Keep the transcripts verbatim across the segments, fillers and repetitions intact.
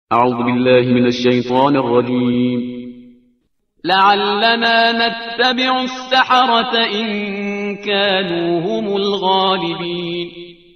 أعوذ بالله من الشيطان الرجيم. لعلنا نتبع السحرة إن كانوا هم الغالبين.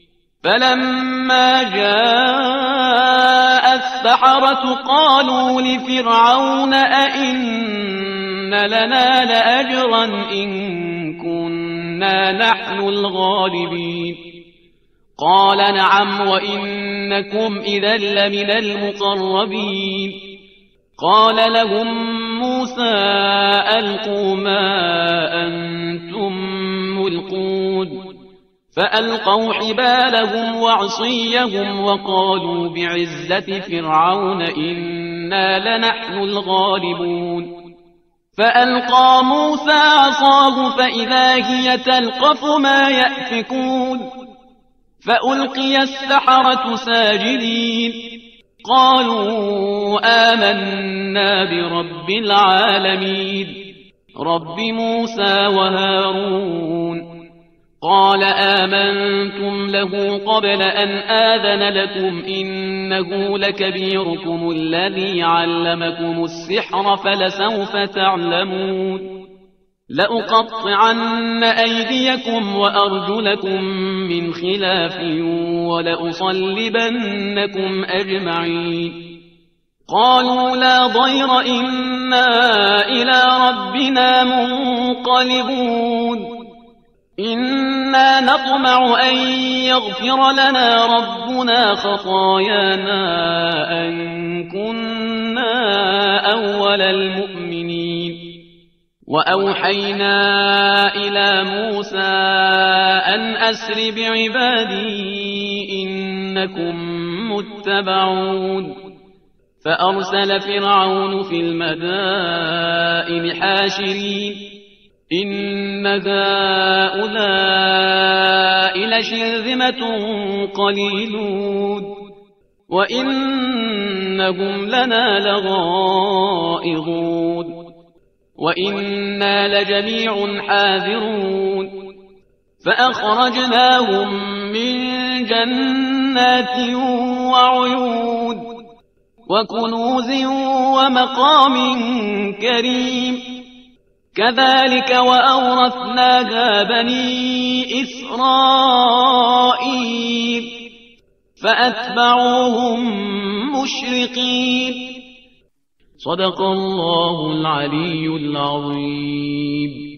فلما جاء السحرة قالوا لفرعون أئن لنا لأجرا إن كنا نحن الغالبين. قال نعم وإنكم إذا لمن المقربين. قال لهم موسى ألقوا ما أنتم ملقون. فألقوا حبالهم وعصيهم وقالوا بعزة فرعون إنا لنحن الغالبون. فألقى موسى عصاه فإذا هي تلقف ما يأفكون. فألقي السحرة ساجدين قالوا آمنا برب العالمين رب موسى وهارون. قال آمنتم له قبل أن آذن لكم إنه لكبيركم الذي علمكم السحر فلسوف تعلمون. لأقطعن أيديكم وأرجلكم من خلاف ولأصلبنكم أجمعين. قالوا لا ضير إنا إلى ربنا منقلبون. إنا نطمع أن يغفر لنا ربنا خطايانا أن كنا أول المؤمنين. وأوحينا إلى موسى أن أسر بعبادي إنكم متبعون. فأرسل فرعون في المدائن حاشرين إن هؤلاء لشرذمة قليلون وإنهم لنا لغائظون وإنا لجميع حاذرون. فأخرجناهم من جنات وعيون وكنوز ومقام كريم. كذلك وأورثناها بني إسرائيل فأتبعوهم مشرقين. صدق الله العلي العظيم.